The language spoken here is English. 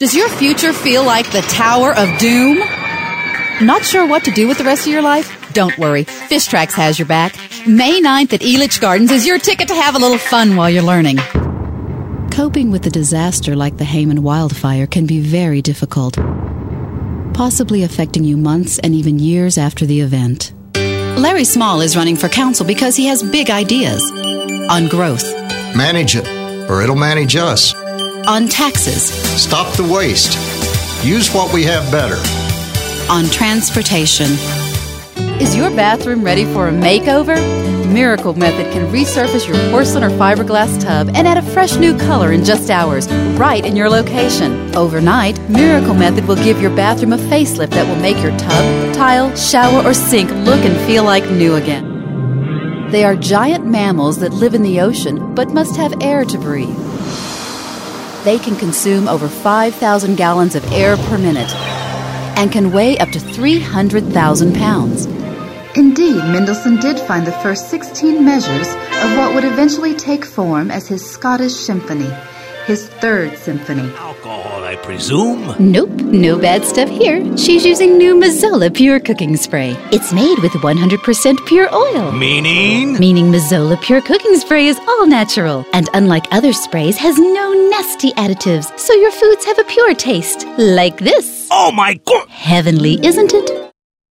Does your future feel like the Tower of Doom? Not sure what to do with the rest of your life? Don't worry. Fish Tracks has your back. May 9th at Elitch Gardens is your ticket to have a little fun while you're learning. Coping with a disaster like the Hayman wildfire can be very difficult, possibly affecting you months and even years after the event. Larry Small is running for council because he has big ideas on growth. Manage it, or it'll manage us. On taxes. Stop the waste. Use what we have better. On transportation. Is your bathroom ready for a makeover? Miracle Method can resurface your porcelain or fiberglass tub and add a fresh new color in just hours, right in your location. Overnight, Miracle Method will give your bathroom a facelift that will make your tub, tile, shower, or sink look and feel like new again. They are giant mammals that live in the ocean but must have air to breathe. They can consume over 5,000 gallons of air per minute and can weigh up to 300,000 pounds. Indeed, Mendelssohn did find the first 16 measures of what would eventually take form as his Scottish Symphony, his third symphony. Alcohol, I presume? Nope, no bad stuff here. She's using new Mazzola Pure Cooking Spray. It's made with 100% pure oil. Meaning? Meaning Mazzola Pure Cooking Spray is all natural, and unlike other sprays, has no nasty additives, so your foods have a pure taste. Like this. Oh my God! Heavenly, isn't it?